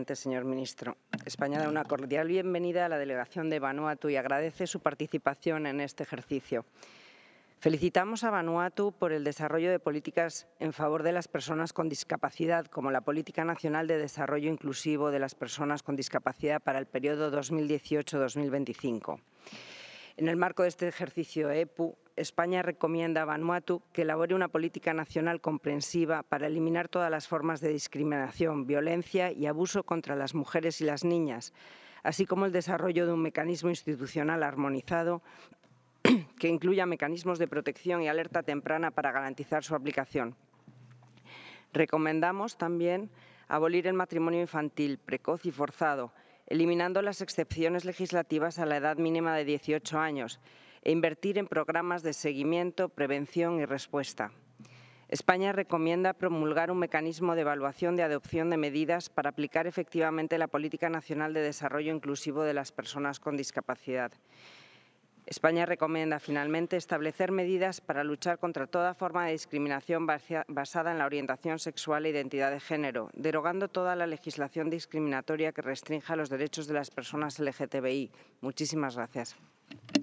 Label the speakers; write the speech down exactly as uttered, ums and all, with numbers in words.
Speaker 1: presidente, señor ministro. España da una cordial bienvenida a la delegación de Vanuatu y agradece su participación en este ejercicio. Felicitamos a Vanuatu por el desarrollo de políticas en favor de las personas con discapacidad, como la Política Nacional de Desarrollo Inclusivo de las Personas con Discapacidad para el periodo dos mil dieciocho a dos mil veinticinco. En el marco de este ejercicio E P U, España recomienda a Vanuatu que elabore una política nacional comprensiva para eliminar todas las formas de discriminación, violencia y abuso contra las mujeres y las niñas, así como el desarrollo de un mecanismo institucional armonizado que incluya mecanismos de protección y alerta temprana para garantizar su aplicación. Recomendamos también abolir el matrimonio infantil, precoz y forzado, eliminando las excepciones legislativas a la edad mínima de dieciocho años e invertir en programas de seguimiento, prevención y respuesta. España recomienda promulgar un mecanismo de evaluación de adopción de medidas para aplicar efectivamente la Política Nacional de Desarrollo Inclusivo de las Personas con Discapacidad. España recomienda, finalmente, establecer medidas para luchar contra toda forma de discriminación basada en la orientación sexual e identidad de género, derogando toda la legislación discriminatoria que restrinja los derechos de las personas L G T B I. Muchísimas gracias.